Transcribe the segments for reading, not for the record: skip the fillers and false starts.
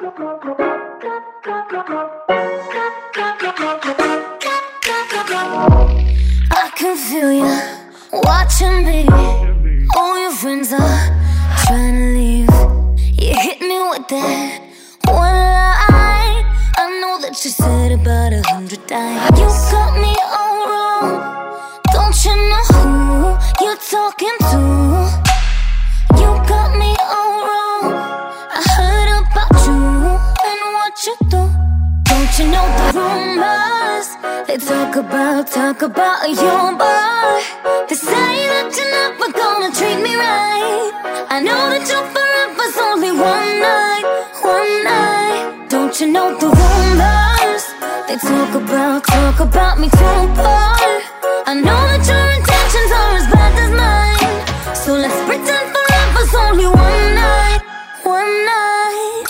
I can feel you watching me. All your friends are trying to leave. You hit me with that one line. I know that you said about 100 times. You got me all wrong. Don't you know who you're talking to? You got me all wrong. I heard about you and what you do. Don't you know the rumors? They talk about your boy. They say that you're never gonna treat me right. I know that your forever's only one night, one night. Don't you know the rumors? They talk about me too, boy. I know that your intentions are as bad as mine. So let's pretend forever's only one night, one night.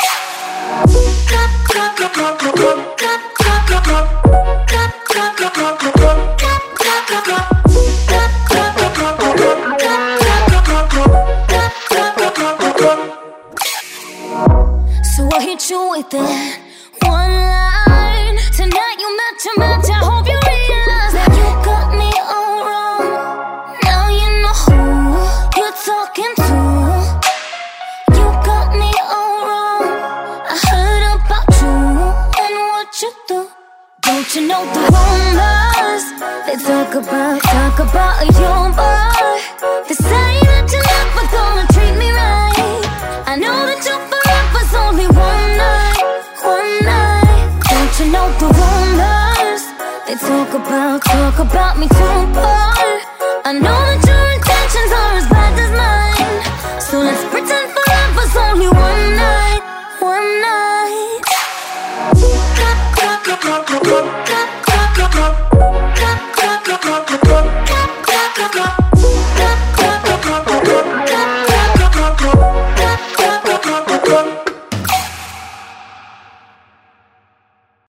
So I hit you with that one line. Tonight you match a match. I hope you realize that you got me all wrong. Now you know who you're talking to. You got me all wrong. I heard about you and what you do. Don't you know the rumors? They talk about your boy. They say that you're never gonna treat me right. I know that your forever's only one night, one night. Don't you know the rumors? They talk about me too, boy. I know that